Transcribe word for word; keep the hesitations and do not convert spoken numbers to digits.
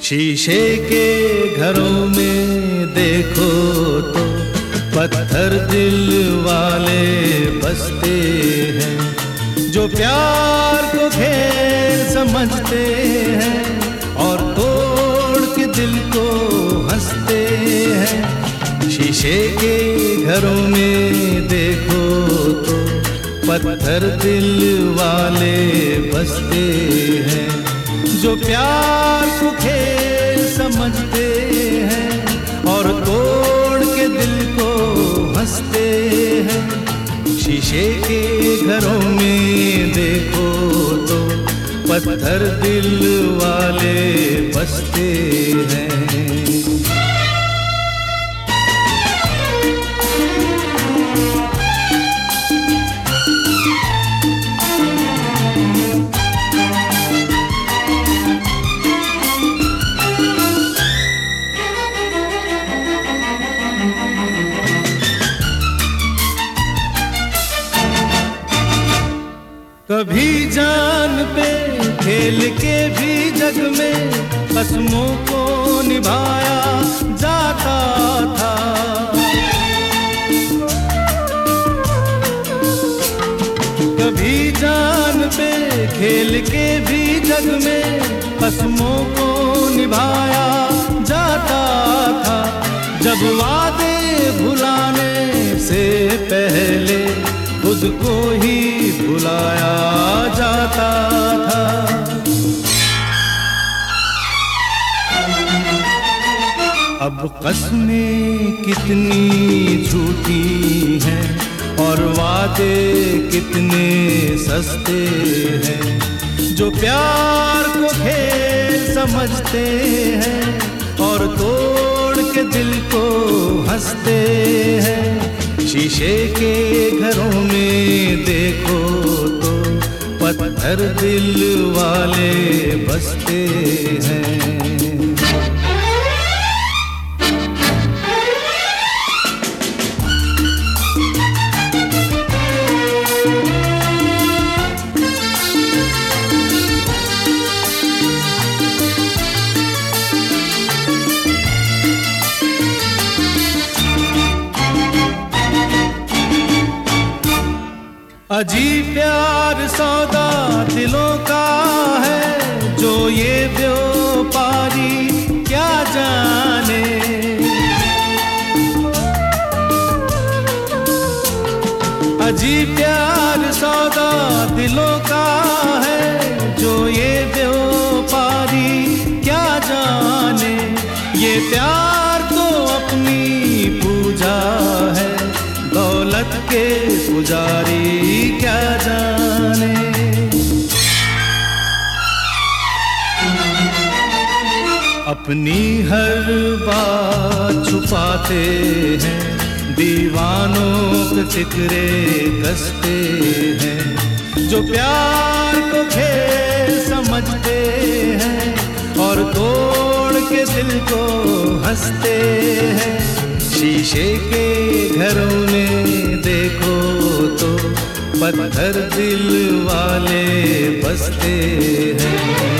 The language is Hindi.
शीशे के घरों में देखो तो पत्थर दिल वाले बसते हैं, जो प्यार को खेल समझते हैं और तोड़ के दिल को हंसते हैं। शीशे के घरों में देखो तो पत्थर दिल वाले बसते हैं, जो प्यार को खेल समझते हैं और तोड़ के दिल को हंसते हैं। शीशे के घरों में देखो तो पत्थर दिल वाले बसते हैं। कभी जान पे खेल के भी जग में कसमों को निभाया जाता था। कभी जान पे खेल के भी जग में कसमों को निभाया जाता था। जब वादे भुलाने से पहले खुद को ही भुलाया जाता था। अब कसमें कितनी झूठी हैं और वादे कितने सस्ते हैं, जो प्यार को खेल समझते हैं और तोड़ के दिल को हंसते हैं। शीशे के घरों में देखो तो पत्थर दिल वाले बसते हैं। अजीब प्यार सौदा दिलों का है, जो ये व्यापारी क्या जाने। अजीब प्यार सौदा दिलों का है, जो ये व्यापारी क्या जाने। ये प्यार तो अपनी पूजा है, दौलत के पुजारी क्या जाने। अपनी हर बात छुपाते हैं, दीवानों के फिक्रे कसते हैं, जो प्यार को खेल समझते हैं और तोड़ के दिल को हंसते हैं। शीशे के घरों में देखो तो पत्थर दिल वाले बसते हैं।